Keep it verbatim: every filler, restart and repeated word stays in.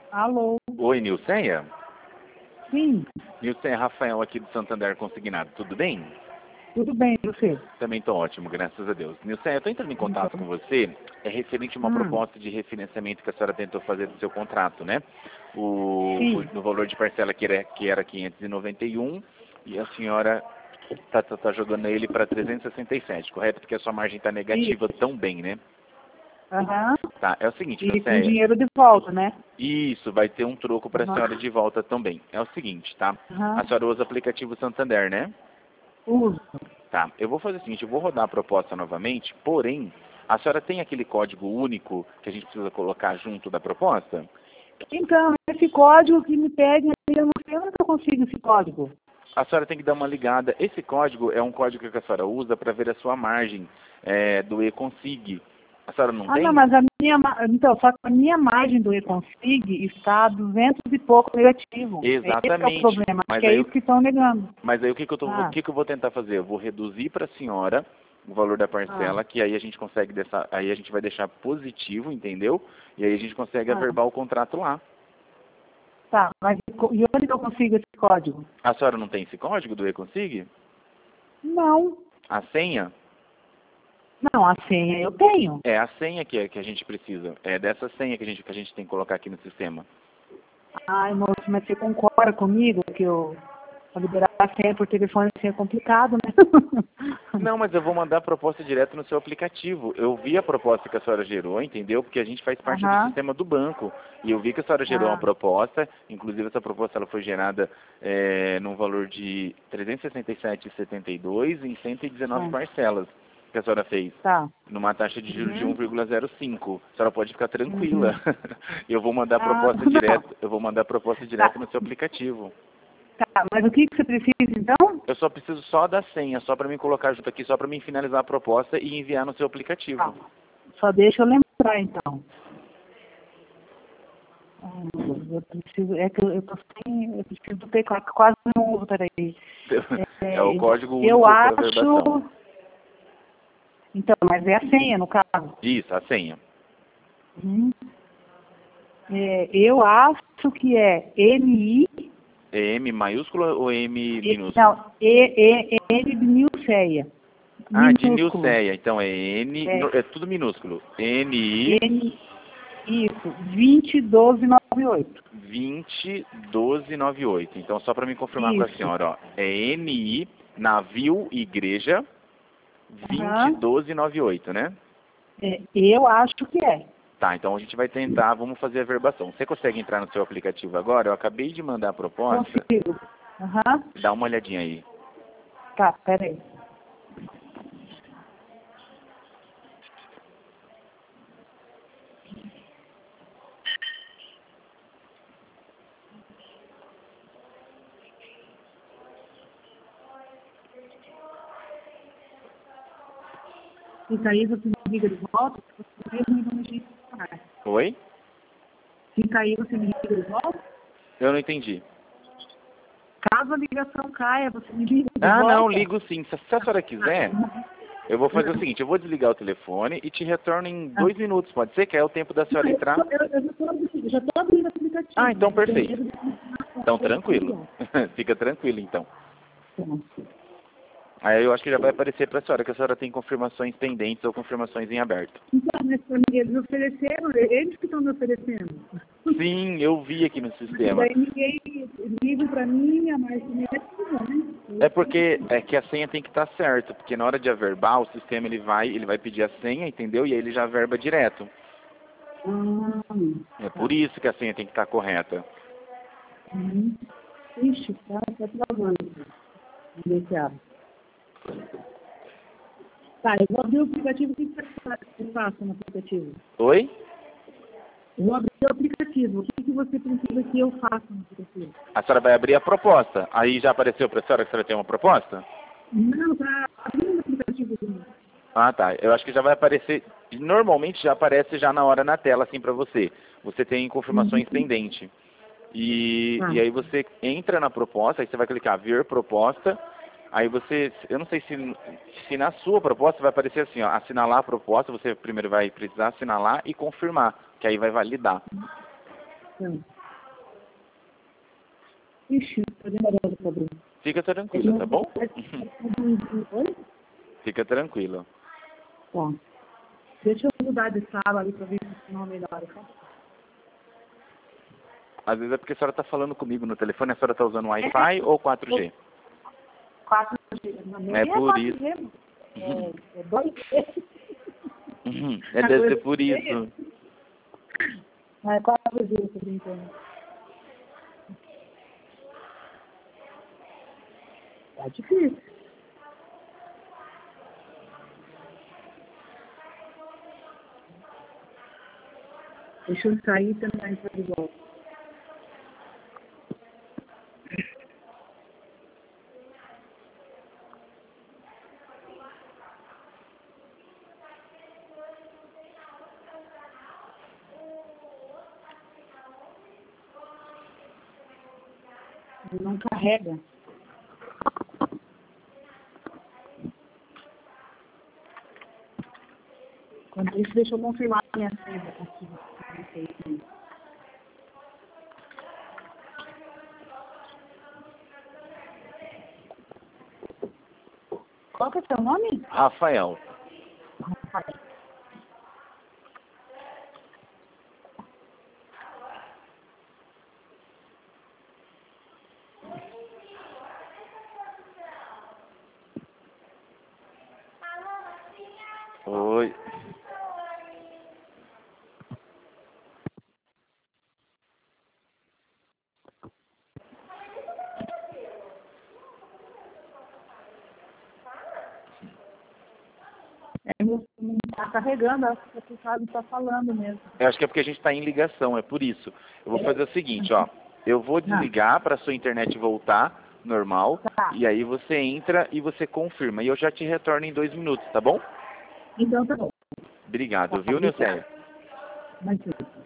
Alô? Oi, Nilceia? Sim, Nilceia, Rafael aqui do Santander Consignado, tudo bem? tudo bem, e você? Também estou ótimo, graças a Deus. Nilceia, eu estou entrando em contato Então, com você, é referente a uma hum, proposta de refinanciamento que a senhora tentou fazer do seu contrato, né? O, o, sim, no valor de parcela que era, que era quinhentos e noventa e um e a senhora está tá, tá jogando ele para trezentos e sessenta e sete, correto? Porque a sua margem está negativa isso. tão bem, né? Aham. Tá, é o seguinte, E com Nilceia, dinheiro de volta, né? isso, vai ter um troco para a Aham. senhora de volta também. É o seguinte, tá? A Aham. senhora usa o aplicativo Santander, né? Uso. Tá, eu vou fazer o seguinte, eu vou rodar a proposta novamente, porém, a senhora tem aquele código único que a gente precisa colocar junto da proposta? Então, esse código que me pede, eu não sei onde eu consigo esse código. A senhora tem que dar uma ligada. Esse código é um código que a senhora usa para ver a sua margem é, do E-Consig. A senhora não Ah, não, tem? mas a minha, ma- então, só que a minha margem do E-Config está a duzentos e pouco negativo. Esse é o Exatamente. problema, acho Mas que é aí, isso que estão negando. mas aí o que, que, eu tô, o Ah, que, que eu vou tentar fazer? Eu vou reduzir para a senhora o valor da ah, parcela, que aí a gente consegue dessa, aí a gente vai deixar positivo, entendeu? E aí a gente consegue ah. averbar o contrato lá. Tá, mas e co- e onde eu consigo esse código? A senhora não tem esse código do E-Consig? Não. A senha? Não, a senha eu tenho. É a senha que, é- que a gente precisa. É dessa senha que a gente, que a gente tem que colocar aqui no sistema. Ai, moço, mas você concorda comigo que eu pra liberar a senha por telefone assim é complicado, né? Não, mas eu vou mandar a proposta direto no seu aplicativo. Eu vi a proposta que a senhora gerou, entendeu? Porque a gente faz parte do Aham. sistema do banco. E eu vi que a senhora gerou uma Ah, proposta, inclusive essa proposta ela foi gerada é, num valor de trezentos e sessenta e sete vírgula setenta e dois em cento e dezenove ah, parcelas que a senhora fez. tá. Numa taxa de juros de um Uhum. vírgula zero cinco. A senhora pode ficar Uhum. tranquila. Eu vou mandar a Ah, proposta não. direto, eu vou mandar a proposta Tá, direto no seu aplicativo. tá. Mas o que, que você precisa então? Eu só preciso só da senha, só para mim colocar junto aqui, só para mim finalizar a proposta e enviar no seu Tá. aplicativo. Só deixa eu lembrar então. Ai, meu Deus, eu preciso, é que eu, eu tô sem, eu preciso do teclado, que quase não uso, peraí. É o É, código eu único para verbação. acho, então, mas é a senha no caso. Isso, a senha. Uhum. É, eu acho que é N I, É M maiúsculo ou M E- minúsculo? não, E, E, N de Nilceia, Ah, de minúsculo. Nilceia. Então é N, É, no- é tudo minúsculo. N I N, isso, vinte doze noventa e oito. vinte doze noventa e oito. Então só para me confirmar com a Isso. senhora, ó, é N I navio igreja vinte Aham. doze noventa e oito, né? É, eu acho que é. Tá, então a gente vai tentar, vamos fazer a verbação. Você consegue entrar no seu aplicativo agora? Eu acabei de mandar a proposta. Consigo. Aham. Dá uma olhadinha aí. Tá, peraí. Se cair, você me liga de volta. Se você cair, me liga de volta. Oi? Se cair, você me liga de volta. Eu não entendi. Caso a ligação caia, você me liga de Ah, não, volta. ligo sim. Se se a senhora quiser, eu vou fazer o seguinte, eu vou desligar o telefone e te retorno em dois minutos, pode ser? Que é o tempo da senhora Eu, entrar? eu, eu já estou abrindo, já estou abrindo o aplicativo. Ah, então Eu tenho perfeito. medo de começar Então a tranquilo. ligar. Fica tranquilo então. Então, Aí eu acho que já vai aparecer para a senhora que a senhora tem confirmações pendentes ou confirmações em aberto. então, mas pra mim, eles me ofereceram, eles que estão me oferecendo. Sim, eu vi aqui no Mas sistema. daí ninguém liga para mim, a mais negativa, né? É porque é que a senha tem que estar certa, porque na hora de averbar o sistema ele vai, ele vai pedir a senha, entendeu? E aí ele já averba direto. Hum, É tá. por isso que a senha tem que estar correta. Uhum. Ixi, tá, tá travando. Vamos ver se abre. Tá, eu vou abrir o aplicativo. O que que eu faço no aplicativo? Oi? Eu vou abrir o aplicativo. O que, que você precisa que eu faça no aplicativo? A senhora vai abrir a proposta. Aí já apareceu para a senhora que a senhora tem uma proposta? Não, tá abrindo o aplicativo. Ah, tá. Eu acho que já vai aparecer. Normalmente já aparece já na hora na tela, assim, para você. Você tem confirmações Uhum. pendentes. E, Tá. e aí você entra na proposta, aí você vai clicar ver proposta. Aí você, eu não sei se, se na sua proposta vai aparecer assim, ó, assinalar a proposta, você primeiro vai precisar assinalar e confirmar, que aí vai validar. Tá. Ixi, tô demorando pra abrir. Fica tranquilo, tá bom? Oi? Fica tranquilo. Tá. Deixa eu mudar de sala ali pra ver se não melhora, tá? Às vezes é porque a senhora está falando comigo no telefone, a senhora está usando Wi-Fi ou quatro G? quatro G. É por isso. É, é dois G. Uhum. É, deve ser por isso. Não, é quatro G, tô brincando. Tá difícil. Deixa eu sair também para de volta. Ele não carrega. Quando isso, deixa eu confirmar a minha senha aqui. Qual que é o seu nome? Rafael. Rafael. Oi. É, não está carregando, acho que você sabe, está falando mesmo. Eu acho que é porque a gente está em ligação, é por isso. Eu vou fazer o seguinte, ó. Eu vou desligar para a sua internet voltar normal. Tá. E aí você entra e você confirma. E eu já te retorno em dois minutos, tá bom? Então tá bom. Obrigado, Tá, viu, Nilceia? Imagina.